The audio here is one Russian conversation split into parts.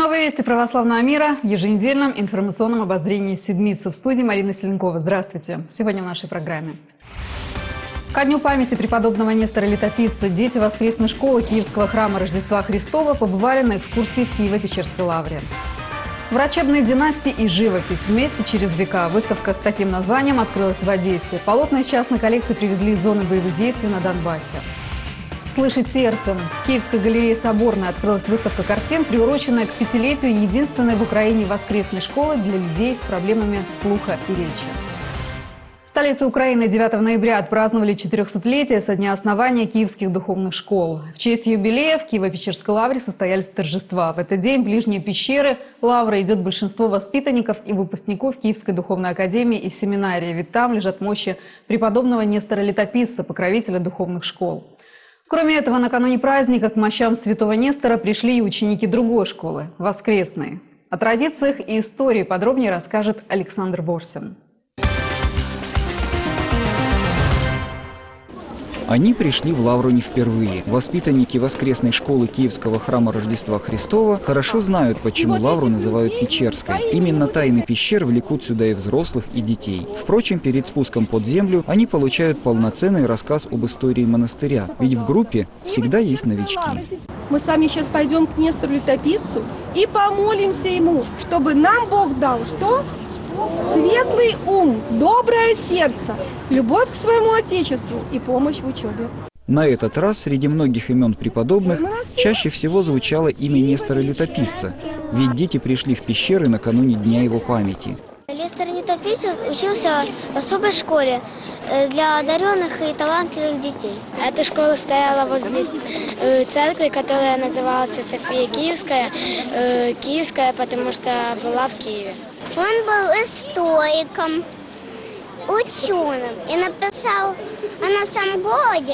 Новые вести православного мира в еженедельном информационном обозрении «Седмица». В студии Марина Селенкова. Здравствуйте. Сегодня в нашей программе. Ко дню памяти преподобного Нестора Летописца дети воскресной школы Киевского храма Рождества Христова побывали на экскурсии в Киево-Печерской лавре. Врачебные династии и живопись вместе через века. Выставка с таким названием открылась в Одессе. Полотна из частной коллекции привезли из зоны боевых действий на Донбассе. «Слышать сердцем». В Киевской галерее «Соборная» открылась выставка картин, приуроченная к 5-летию единственной в Украине воскресной школы для людей с проблемами слуха и речи. В столице Украины 9 ноября отпраздновали 400-летие со дня основания киевских духовных школ. В честь юбилея в Киево-Печерской лавре состоялись торжества. В этот день в ближние пещеры лавры идет большинство воспитанников и выпускников Киевской духовной академии и семинарии, ведь там лежат мощи преподобного Нестора Летописца, покровителя духовных школ. Кроме этого, накануне праздника к мощам святого Нестора пришли и ученики другой школы – воскресной. О традициях и истории подробнее расскажет Александр Ворсин. Они пришли в лавру не впервые. Воспитанники воскресной школы Киевского храма Рождества Христова хорошо знают, почему лавру называют Печерской. Именно тайны пещер влекут сюда и взрослых, и детей. Впрочем, перед спуском под землю они получают полноценный рассказ об истории монастыря. Ведь в группе всегда есть новички. Мы с вами сейчас пойдем к Нестору Летописцу и помолимся ему, чтобы нам Бог дал что? Светлый ум, доброе сердце, любовь к своему Отечеству и помощь в учебе. На этот раз среди многих имен преподобных чаще всего звучало имя Нестора Летописца, ведь дети пришли в пещеры накануне Дня его памяти. Нестор Летописец учился в особой школе для одаренных и талантливых детей. Эта школа стояла возле церкви, которая называлась София Киевская. Киевская, потому что была в Киеве. Он был историком, ученым и написал о нашем городе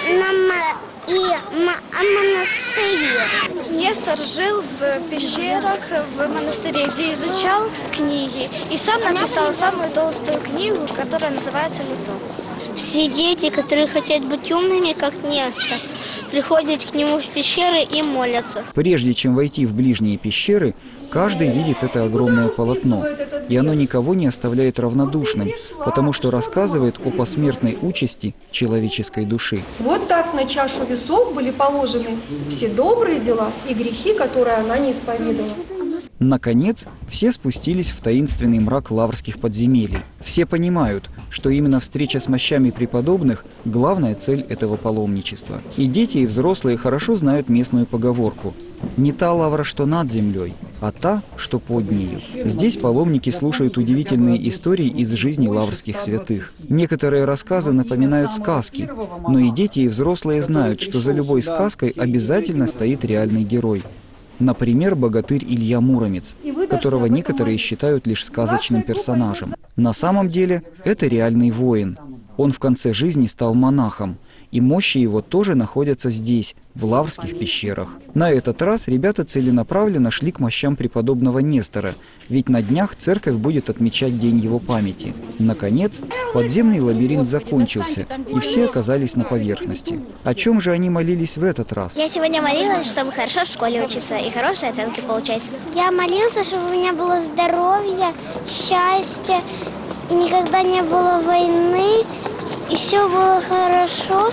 и о монастыре. Нестор жил в пещерах, в монастыре, где изучал книги. И сам написал самую толстую книгу, которая называется «Летопись». Все дети, которые хотят быть умными, как Нестор, приходят к нему в пещеры и молятся. Прежде чем войти в ближние пещеры, каждый видит это огромное полотно, и оно никого не оставляет равнодушным, потому что рассказывает о посмертной участи человеческой души. Вот так на чашу весов были положены все добрые дела и грехи, которые она не исповедовала. Наконец, все спустились в таинственный мрак лаврских подземелий. Все понимают, что именно встреча с мощами преподобных – главная цель этого паломничества. И дети, и взрослые хорошо знают местную поговорку: «Не та лавра, что над землей, а та, что под нею». Здесь паломники слушают удивительные истории из жизни лаврских святых. Некоторые рассказы напоминают сказки, но и дети, и взрослые знают, что за любой сказкой обязательно стоит реальный герой. Например, богатырь Илья Муромец, которого некоторые считают лишь сказочным персонажем. На самом деле это реальный воин. Он в конце жизни стал монахом, и мощи его тоже находятся здесь, в лаврских пещерах. На этот раз ребята целенаправленно шли к мощам преподобного Нестора, ведь на днях церковь будет отмечать день его памяти. Наконец, подземный лабиринт закончился, и все оказались на поверхности. О чем же они молились в этот раз? Я сегодня молилась, чтобы хорошо в школе учиться и хорошие оценки получать. Я молился, чтобы у меня было здоровье, счастье, и никогда не было войны, и все было хорошо,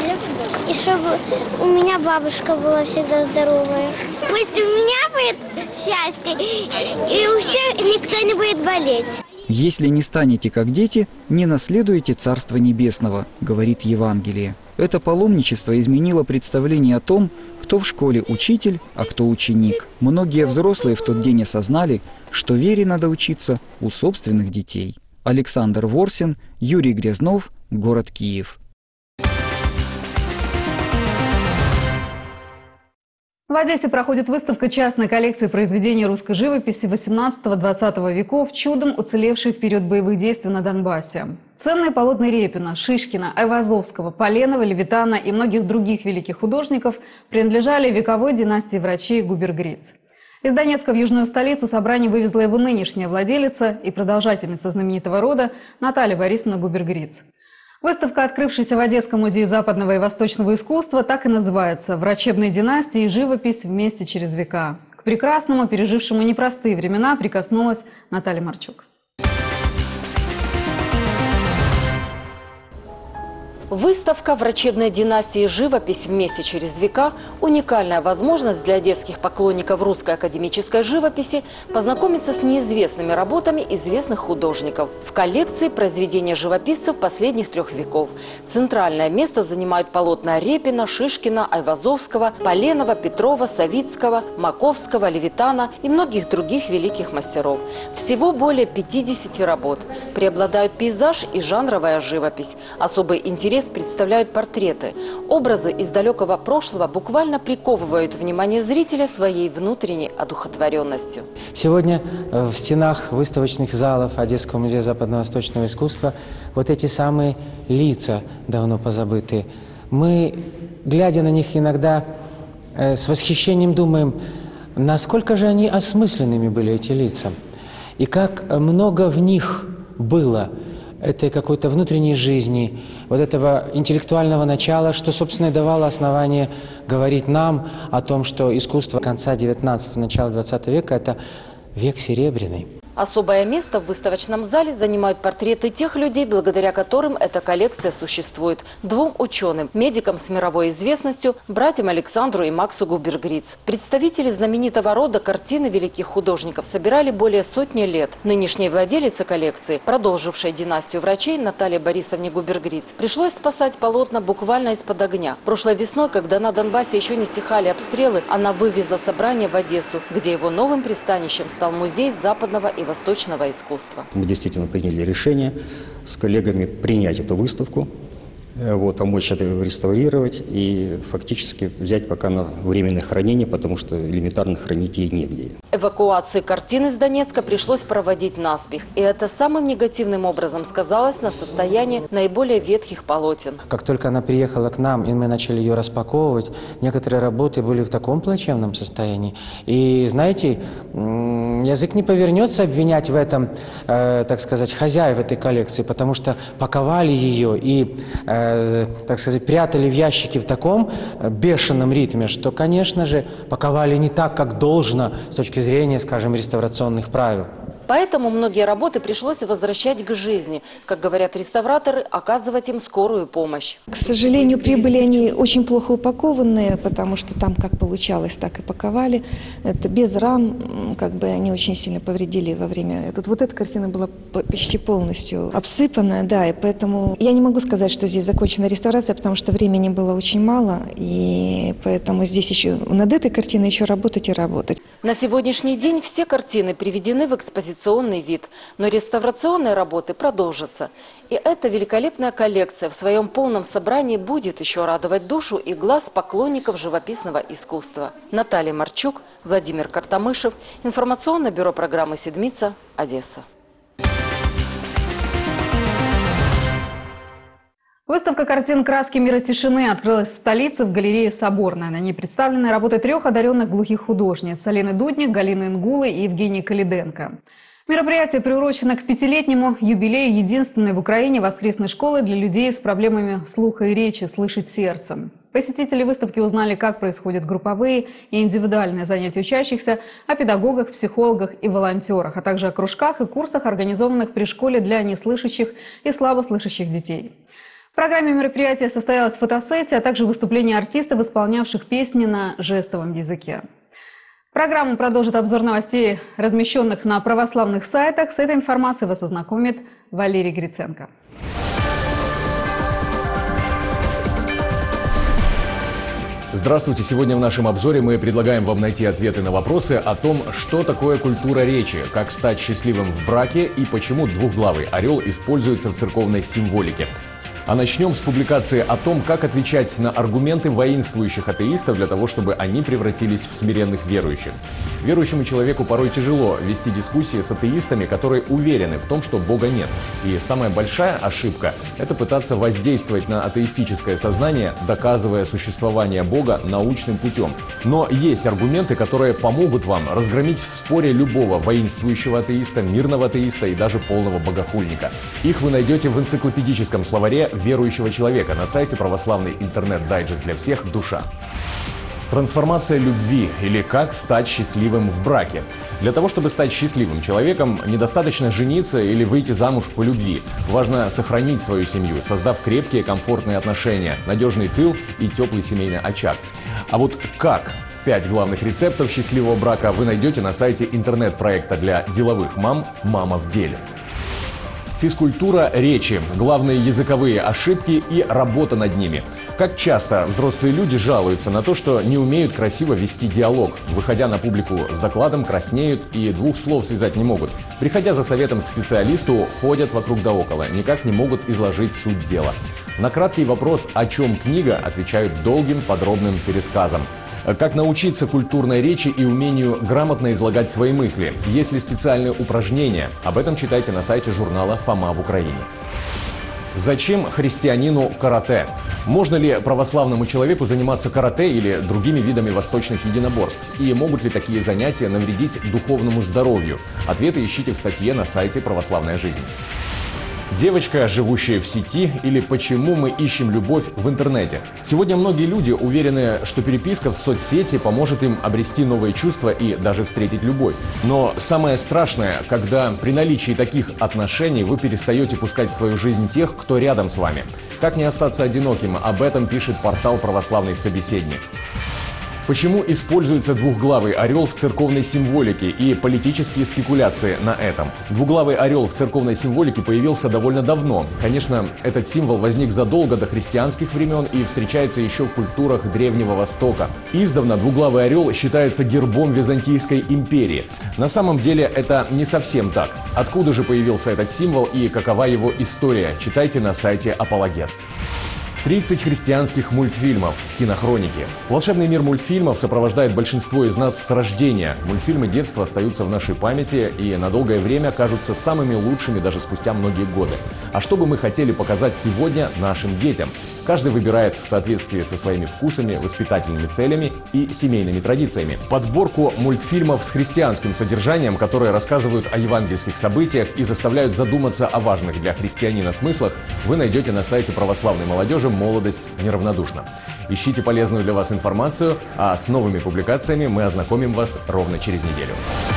и чтобы у меня бабушка была всегда здоровая. Пусть у меня будет счастье, и у всех никто не будет болеть. «Если не станете как дети, не наследуете Царство Небесного», говорит Евангелие. Это паломничество изменило представление о том, кто в школе учитель, а кто ученик. Многие взрослые в тот день осознали, что вере надо учиться у собственных детей. Александр Ворсин, Юрий Грязнов, город Киев. В Одессе проходит выставка частной коллекции произведений русской живописи 18-20 веков, чудом уцелевшие в период боевых действий на Донбассе. Ценные полотна Репина, Шишкина, Айвазовского, Поленова, Левитана и многих других великих художников принадлежали вековой династии врачей Губергриц. Из Донецка в южную столицу собрание вывезла его нынешняя владелица и продолжательница знаменитого рода Наталья Борисовна Губергриц. Выставка, открывшаяся в Одесском музее западного и восточного искусства, так и называется «Врачебные династии и живопись вместе через века». К прекрасному, пережившему непростые времена, прикоснулась Наталья Марчук. Выставка «Врачебная династия и живопись. Вместе через века» – уникальная возможность для детских поклонников русской академической живописи познакомиться с неизвестными работами известных художников. В коллекции произведения живописцев последних 3 веков. Центральное место занимают полотна Репина, Шишкина, Айвазовского, Поленова, Петрова, Савицкого, Маковского, Левитана и многих других великих мастеров. Всего более 50 работ. Преобладают пейзаж и жанровая живопись. Особый интерес представляют портреты. Образы из далекого прошлого буквально приковывают внимание зрителя своей внутренней одухотворенностью. Сегодня в стенах выставочных залов Одесского музея западно-восточного искусства вот эти самые лица давно позабытые. Мы, глядя на них иногда с восхищением думаем, насколько же они осмысленными были, эти лица. И как много в них было этой какой-то внутренней жизни, вот этого интеллектуального начала, что, собственно, и давало основание говорить нам о том, что искусство конца XIX – начала XX века – это век серебряный. Особое место в выставочном зале занимают портреты тех людей, благодаря которым эта коллекция существует. 2 ученым, медикам с мировой известностью, братьям Александру и Максу Губергриц. Представители знаменитого рода картины великих художников собирали более 100 лет. Нынешней владелице коллекции, продолжившей династию врачей Наталье Борисовне Губергриц, пришлось спасать полотна буквально из-под огня. Прошлой весной, когда на Донбассе еще не стихали обстрелы, она вывезла собрание в Одессу, где его новым пристанищем стал музей западного и восточного искусства. Мы действительно приняли решение с коллегами принять эту выставку, помочь это реставрировать и фактически взять пока на временное хранение, потому что элементарно хранить ей негде. Эвакуацию картины из Донецка пришлось проводить наспех. И это самым негативным образом сказалось на состоянии наиболее ветхих полотен. Как только она приехала к нам, и мы начали ее распаковывать, некоторые работы были в таком плачевном состоянии. И, знаете, язык не повернется обвинять в этом, так сказать, хозяев этой коллекции, потому что паковали ее и, так сказать, прятали в ящике в таком бешеном ритме, что, конечно же, паковали не так, как должно с точки зрения, скажем, реставрационных правил. Поэтому многие работы пришлось возвращать к жизни. Как говорят реставраторы, оказывать им скорую помощь. К сожалению, прибыли они очень плохо упакованные, потому что там как получалось, так и паковали. Это без рам, как бы они очень сильно повредили во время... Вот эта картина была почти полностью обсыпана, да, и поэтому я не могу сказать, что здесь закончена реставрация, потому что времени было очень мало, и поэтому здесь еще над этой картиной еще работать и работать. На сегодняшний день все картины приведены в экспозиционный вид, но реставрационные работы продолжатся. И эта великолепная коллекция в своем полном собрании будет еще радовать душу и глаз поклонников живописного искусства. Наталья Марчук, Владимир Картамышев, информационное бюро программы «Седмица», Одесса. Выставка картин «Краски мира тишины» открылась в столице в галерее «Соборная». На ней представлены работы 3 одаренных глухих художниц – Алины Дудник, Галины Ингулы и Евгении Калиденко. Мероприятие приурочено к 5-летнему юбилею единственной в Украине воскресной школы для людей с проблемами слуха и речи «Слышать сердцем». Посетители выставки узнали, как происходят групповые и индивидуальные занятия учащихся, о педагогах, психологах и волонтерах, а также о кружках и курсах, организованных при школе для неслышащих и слабослышащих детей. В программе мероприятия состоялась фотосессия, а также выступление артистов, исполнявших песни на жестовом языке. Программу продолжит обзор новостей, размещенных на православных сайтах. С этой информацией вас ознакомит Валерий Гриценко. Здравствуйте! Сегодня в нашем обзоре мы предлагаем вам найти ответы на вопросы о том, что такое культура речи, как стать счастливым в браке и почему двухглавый орел используется в церковной символике. А начнем с публикации о том, как отвечать на аргументы воинствующих атеистов для того, чтобы они превратились в смиренных верующих. Верующему человеку порой тяжело вести дискуссии с атеистами, которые уверены в том, что Бога нет. И самая большая ошибка – это пытаться воздействовать на атеистическое сознание, доказывая существование Бога научным путем. Но есть аргументы, которые помогут вам разгромить в споре любого воинствующего атеиста, мирного атеиста и даже полного богохульника. Их вы найдете в энциклопедическом словаре верующего человека на сайте православный интернет-дайджест для всех «Душа». Трансформация любви или как стать счастливым в браке. Для того, чтобы стать счастливым человеком, недостаточно жениться или выйти замуж по любви. Важно сохранить свою семью, создав крепкие, комфортные отношения, надежный тыл и теплый семейный очаг. А вот как? 5 главных рецептов счастливого брака вы найдете на сайте интернет-проекта для деловых мам «Мама в деле». Физкультура речи, главные языковые ошибки и работа над ними. Как часто взрослые люди жалуются на то, что не умеют красиво вести диалог. Выходя на публику с докладом, краснеют и 2 слов связать не могут. Приходя за советом к специалисту, ходят вокруг да около, никак не могут изложить суть дела. На краткий вопрос «О чем книга?» отвечают долгим подробным пересказом. Как научиться культурной речи и умению грамотно излагать свои мысли? Есть ли специальные упражнения? Об этом читайте на сайте журнала «Фома в Украине». Зачем христианину карате? Можно ли православному человеку заниматься карате или другими видами восточных единоборств? И могут ли такие занятия навредить духовному здоровью? Ответы ищите в статье на сайте «Православная жизнь». Девочка, живущая в сети, или почему мы ищем любовь в интернете. Сегодня многие люди уверены, что переписка в соцсети поможет им обрести новые чувства и даже встретить любовь. Но самое страшное, когда при наличии таких отношений вы перестаете пускать в свою жизнь тех, кто рядом с вами. Как не остаться одиноким? Об этом пишет портал «Православный собеседник». Почему используется двухглавый орел в церковной символике и политические спекуляции на этом? Двуглавый орел в церковной символике появился довольно давно. Конечно, этот символ возник задолго до христианских времен и встречается еще в культурах Древнего Востока. Издавна двуглавый орел считается гербом Византийской империи. На самом деле это не совсем так. Откуда же появился этот символ и какова его история? Читайте на сайте Апологет. 30 христианских мультфильмов, кинохроники. Волшебный мир мультфильмов сопровождает большинство из нас с рождения. Мультфильмы детства остаются в нашей памяти и на долгое время кажутся самыми лучшими даже спустя многие годы. А что бы мы хотели показать сегодня нашим детям? Каждый выбирает в соответствии со своими вкусами, воспитательными целями и семейными традициями. Подборку мультфильмов с христианским содержанием, которые рассказывают о евангельских событиях и заставляют задуматься о важных для христианина смыслах, вы найдете на сайте православной молодежи «Молодость неравнодушна». Ищите полезную для вас информацию, а с новыми публикациями мы ознакомим вас ровно через неделю.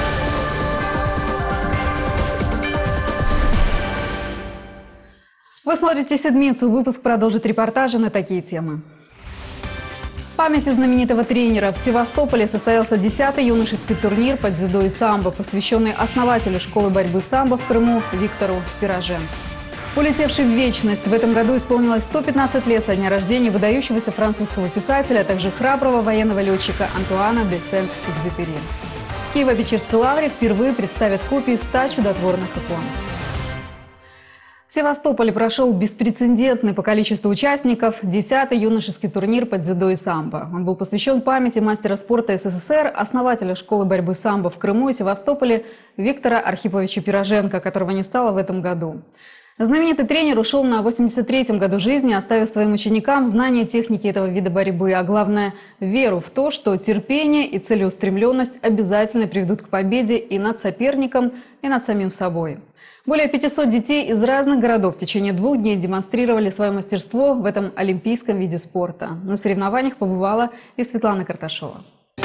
Вы смотрите «Седмицу». Выпуск продолжит репортажи на такие темы. В памяти знаменитого тренера в Севастополе состоялся 10-й юношеский турнир по дзюдо и самбо, посвященный основателю школы борьбы самбо в Крыму Виктору Пироженко. Улетевший в вечность, в этом году исполнилось 115 лет со дня рождения выдающегося французского писателя, а также храброго военного летчика Антуана де Сент-Экзюпери. В Киево-Печерской лавре впервые представят копии 100 чудотворных икон. В Севастополе прошел беспрецедентный по количеству участников 10-й юношеский турнир по дзюдо и самбо. Он был посвящен памяти мастера спорта СССР, основателя школы борьбы самбо в Крыму и Севастополе Виктора Архиповича Пироженко, которого не стало в этом году. Знаменитый тренер ушел на 83-м году жизни, оставив своим ученикам знания техники этого вида борьбы, а главное – веру в то, что терпение и целеустремленность обязательно приведут к победе и над соперником, и над самим собой. Более 500 детей из разных городов в течение 2 дней демонстрировали свое мастерство в этом олимпийском виде спорта. На соревнованиях побывала и Светлана Карташова.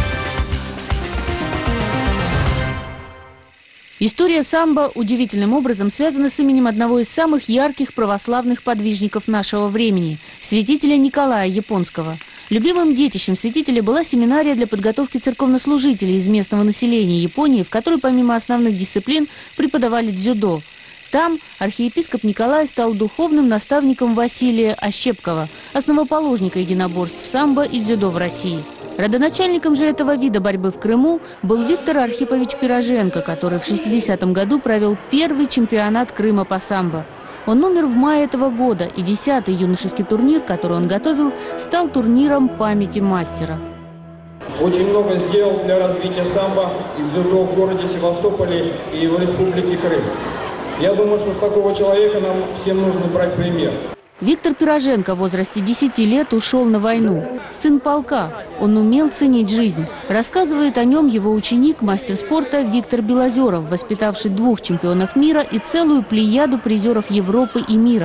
История самбо удивительным образом связана с именем одного из самых ярких православных подвижников нашего времени – святителя Николая Японского. Любимым детищем святителя была семинария для подготовки церковнослужителей из местного населения Японии, в которой помимо основных дисциплин преподавали дзюдо. Там архиепископ Николай стал духовным наставником Василия Ощепкова, основоположника единоборств самбо и дзюдо в России. Родоначальником же этого вида борьбы в Крыму был Виктор Архипович Пироженко, который в 60-м году провел первый чемпионат Крыма по самбо. Он умер в мае этого года, и 10-й юношеский турнир, который он готовил, стал турниром памяти мастера. Очень много сделал для развития самбо и дзюдо в городе Севастополе и в республике Крым. Я думаю, что с такого человека нам всем нужно брать пример. Виктор Пироженко в возрасте 10 лет ушел на войну. Сын полка. Он умел ценить жизнь. Рассказывает о нем его ученик, мастер спорта Виктор Белозеров, воспитавший 2 чемпионов мира и целую плеяду призеров Европы и мира.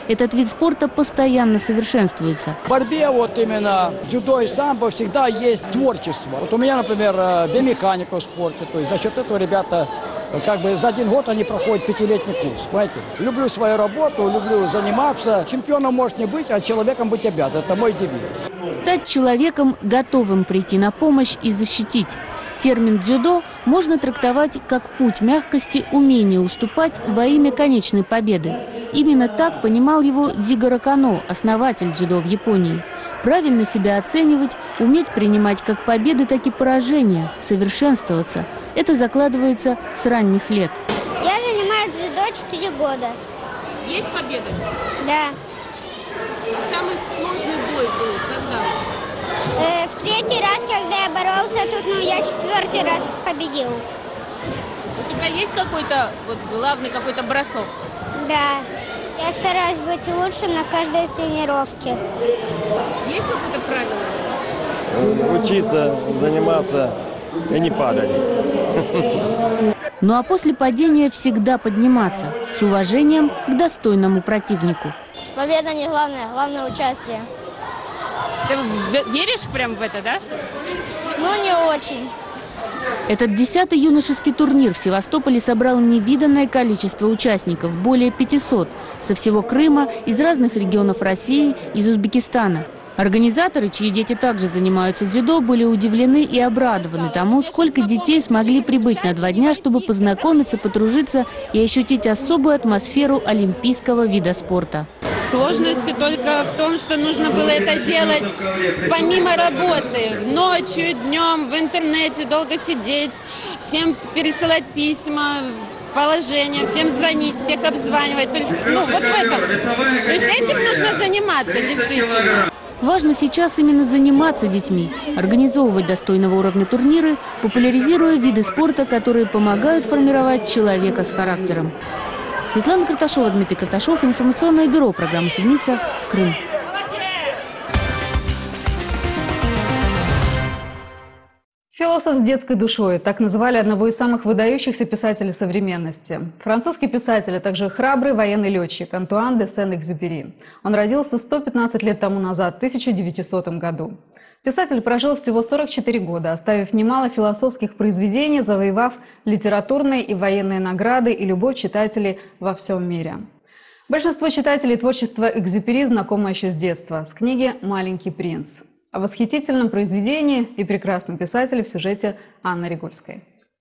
Этот вид спорта постоянно совершенствуется. В борьбе вот именно дзюдо и самбо всегда есть творчество. Вот у меня, например, биомеханика в спорте. То есть за счет этого ребята как бы за один год они проходят 5-летний курс. Понимаете? Люблю свою работу, люблю заниматься. Чемпионом может не быть, а человеком быть обязан. Это мой девиз. Стать человеком, готовым прийти на помощь и защитить. Термин «дзюдо» можно трактовать как путь мягкости, умение уступать во имя конечной победы. Именно так понимал его Дзигоро Кано, основатель дзюдо в Японии. Правильно себя оценивать, уметь принимать как победы, так и поражения, совершенствоваться. Это закладывается с ранних лет. Я занимаюсь дзюдо 4 года. Есть победы? Да. Самый сложный бой был когда? В третий раз, когда я боролся тут, я 4-й раз победил. У тебя есть какой-то главный какой-то бросок? Да. Я стараюсь быть лучше на каждой тренировке. Есть какое-то правило? Учиться, заниматься и не падать. Ну а после падения всегда подниматься, с уважением к достойному противнику. Победа не главное, главное участие. Ты веришь прям в это, да? Ну, не очень. Этот 10-й юношеский турнир в Севастополе собрал невиданное количество участников, более 500, со всего Крыма, из разных регионов России, из Узбекистана. Организаторы, чьи дети также занимаются дзюдо, были удивлены и обрадованы тому, сколько детей смогли прибыть на 2 дня, чтобы познакомиться, подружиться и ощутить особую атмосферу олимпийского вида спорта. Сложности только в том, что нужно было это делать помимо работы. Ночью, днем, в интернете долго сидеть, всем пересылать письма, положения, всем звонить, всех обзванивать. То есть, вот в этом. То есть этим нужно заниматься, действительно. Важно сейчас именно заниматься детьми, организовывать достойного уровня турниры, популяризируя виды спорта, которые помогают формировать человека с характером. Светлана Карташова, Дмитрий Карташов, информационное бюро, программа «Седмица», Крым. Философ с детской душой – так называли одного из самых выдающихся писателей современности. Французский писатель, а также храбрый военный летчик Антуан де Сент-Экзюпери. Он родился 115 лет тому назад, в 1900 году. Писатель прожил всего 44 года, оставив немало философских произведений, завоевав литературные и военные награды и любовь читателей во всем мире. Большинство читателей творчества Экзюпери знакомо еще с детства, с книги «Маленький принц». О восхитительном произведении и прекрасном писателе в сюжете Анны Ригульской.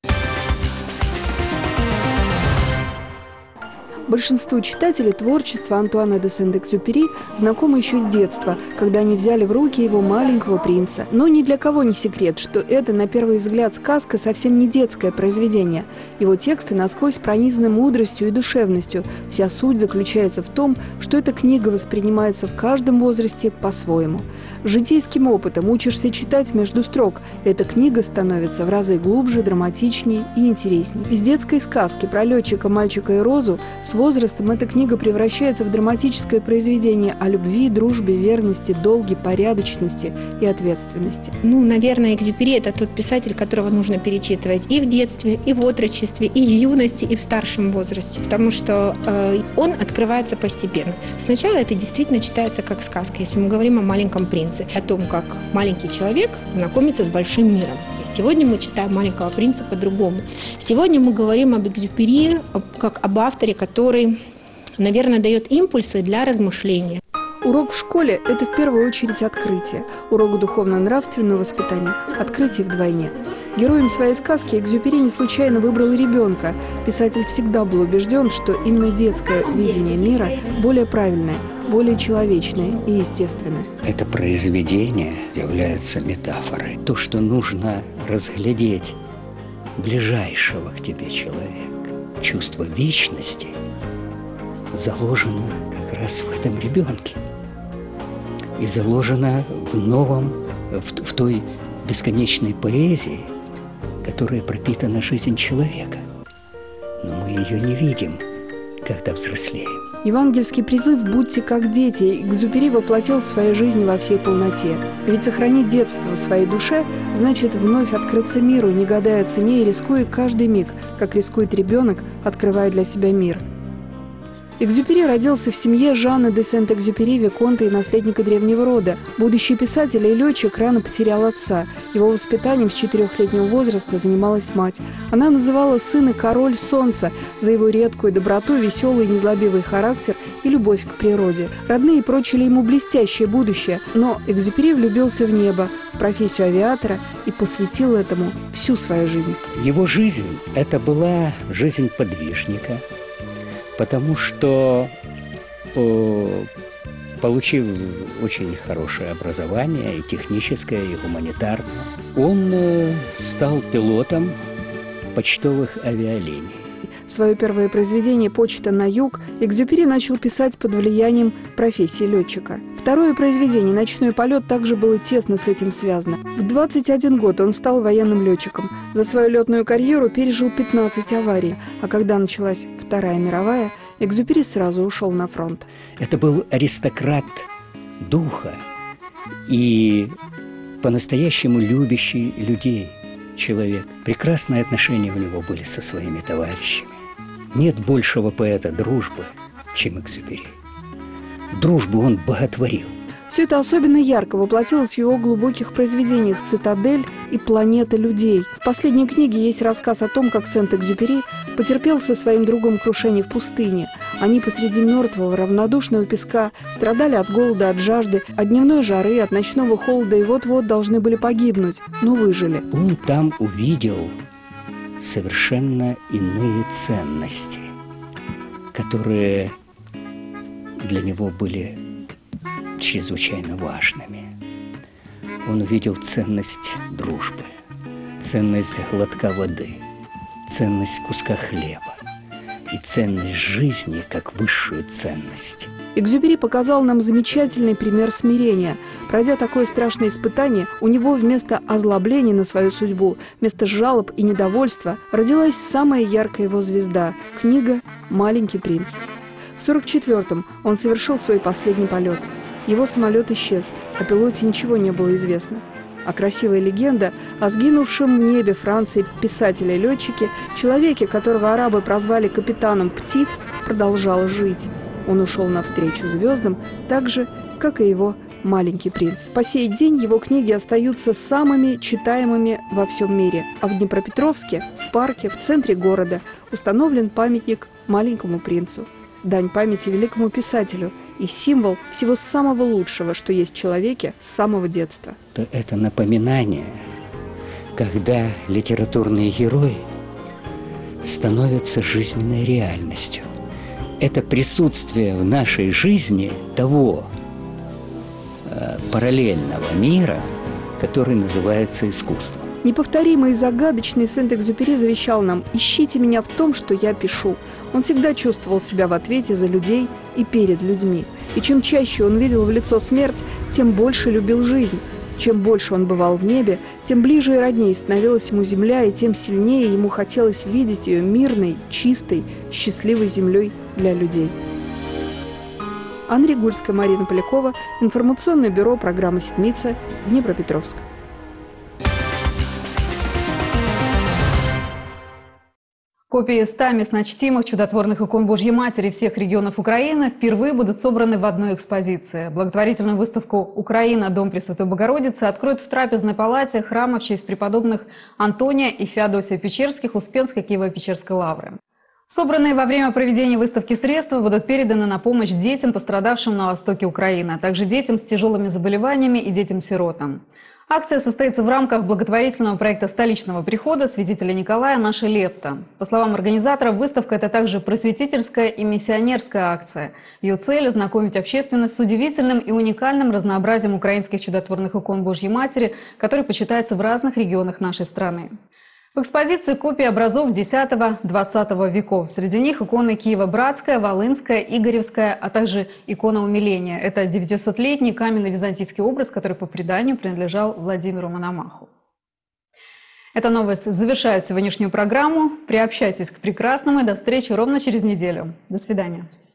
Большинству читателей творчества Антуана де Сент-Экзюпери знакомо еще с детства, когда они взяли в руки его «Маленького принца». Но ни для кого не секрет, что это, на первый взгляд, сказка совсем не детское произведение. Его тексты насквозь пронизаны мудростью и душевностью. Вся суть заключается в том, что эта книга воспринимается в каждом возрасте по-своему. Житейским опытом учишься читать между строк. Эта книга становится в разы глубже, драматичнее и интереснее. Из детской сказки про летчика, мальчика и розу с возрастом эта книга превращается в драматическое произведение о любви, дружбе, верности, долге, порядочности и ответственности. Наверное, Экзюпери – это тот писатель, которого нужно перечитывать и в детстве, и в отрочестве, и в юности, и в старшем возрасте, потому что он открывается постепенно. Сначала это действительно читается как сказка, если мы говорим о «Маленьком принце», о том, как маленький человек знакомится с большим миром. Сегодня мы читаем «Маленького принца» по-другому. Сегодня мы говорим об Экзюпери как об авторе, который, наверное, дает импульсы для размышления. Урок в школе – это в первую очередь открытие. Урок духовно-нравственного воспитания – открытие вдвойне. Героем своей сказки Экзюпери не случайно выбрал ребенка. Писатель всегда был убежден, что именно детское видение мира более правильное, более человечное и естественное. Это произведение является метафорой. То, что нужно разглядеть ближайшего к тебе человека. Чувство вечности заложено как раз в этом ребенке. И заложено в той бесконечной поэзии, которая пропитана жизнь человека. Но мы ее не видим, когда взрослеем. Евангельский призыв «Будьте как дети» Экзюпери воплотил в своей жизни во всей полноте. Ведь сохранить детство в своей душе значит вновь открыться миру, не гадая о цене и рискуя каждый миг, как рискует ребенок, открывая для себя мир. Экзюпери родился в семье Жана де Сент-Экзюпери, виконта и наследника древнего рода. Будущий писатель и летчик рано потерял отца. Его воспитанием с 4-летнего возраста занималась мать. Она называла сына «Король солнца» за его редкую доброту, веселый и незлобивый характер и любовь к природе. Родные прочили ему блестящее будущее, но Экзюпери влюбился в небо, в профессию авиатора и посвятил этому всю свою жизнь. Его жизнь – это была жизнь подвижника, потому что, получив очень хорошее образование, и техническое, и гуманитарное, он стал пилотом почтовых авиалиний. Свое первое произведение «Почта на юг» Экзюпери начал писать под влиянием профессии летчика. Второе произведение «Ночной полет» также было тесно с этим связано. В 21 год он стал военным летчиком. За свою летную карьеру пережил 15 аварий. А когда началась Вторая мировая, Экзюпери сразу ушел на фронт. Это был аристократ духа и по-настоящему любящий людей человек. Прекрасные отношения у него были со своими товарищами. Нет большего поэта дружбы, чем Экзюпери. Дружбу он боготворил. Все это особенно ярко воплотилось в его глубоких произведениях «Цитадель» и «Планета людей». В последней книге есть рассказ о том, как Сент-Экзюпери потерпел со своим другом крушение в пустыне. Они посреди мертвого, равнодушного песка страдали от голода, от жажды, от дневной жары, от ночного холода и вот-вот должны были погибнуть, но выжили. Он там увидел совершенно иные ценности, которые для него были чрезвычайно важными. Он увидел ценность дружбы, ценность глотка воды, ценность куска хлеба и ценность жизни как высшую ценность. Экзюпери показал нам замечательный пример смирения. Пройдя такое страшное испытание, у него вместо озлобления на свою судьбу, вместо жалоб и недовольства родилась самая яркая его звезда – книга «Маленький принц». В 1944-м он совершил свой последний полет. Его самолет исчез, о пилоте ничего не было известно. А красивая легенда о сгинувшем в небе Франции писателе и летчике, человеке, которого арабы прозвали капитаном птиц, продолжала жить. Он ушел навстречу звездам, так же, как и его «Маленький принц». По сей день его книги остаются самыми читаемыми во всем мире. А в Днепропетровске, в парке, в центре города установлен памятник «Маленькому принцу». Дань памяти великому писателю и символ всего самого лучшего, что есть в человеке с самого детства. Это напоминание, когда литературные герои становятся жизненной реальностью. Это присутствие в нашей жизни того параллельного мира, который называется искусством. Неповторимый и загадочный Сент-Экзюпери завещал нам: «Ищите меня в том, что я пишу». Он всегда чувствовал себя в ответе за людей и перед людьми. И чем чаще он видел в лицо смерть, тем больше любил жизнь. Чем больше он бывал в небе, тем ближе и роднее становилась ему земля, и тем сильнее ему хотелось видеть ее мирной, чистой, счастливой землей для людей. Анна Ригульская, Марина Полякова, информационное бюро программы «Седмица», Днепропетровск. Копии 100 местночтимых чудотворных икон Божьей Матери всех регионов Украины впервые будут собраны в одной экспозиции. Благотворительную выставку «Украина. Дом Пресвятой Богородицы» откроют в трапезной палате храма в честь преподобных Антония и Феодосия Печерских Успенской Киево-Печерской лавры. Собранные во время проведения выставки средства будут переданы на помощь детям, пострадавшим на востоке Украины, а также детям с тяжелыми заболеваниями и детям-сиротам. Акция состоится в рамках благотворительного проекта столичного прихода святителя Николая «Наша лепта». По словам организаторов, выставка – это также просветительская и миссионерская акция. Ее цель – ознакомить общественность с удивительным и уникальным разнообразием украинских чудотворных икон Божьей Матери, которые почитаются в разных регионах нашей страны. В экспозиции копии образов X-XX веков. Среди них иконы Киево-Братская, Волынская, Игоревская, а также икона Умиления. Это 900-летний каменный византийский образ, который по преданию принадлежал Владимиру Мономаху. Эта новость завершает сегодняшнюю программу. Приобщайтесь к прекрасному и до встречи ровно через неделю. До свидания.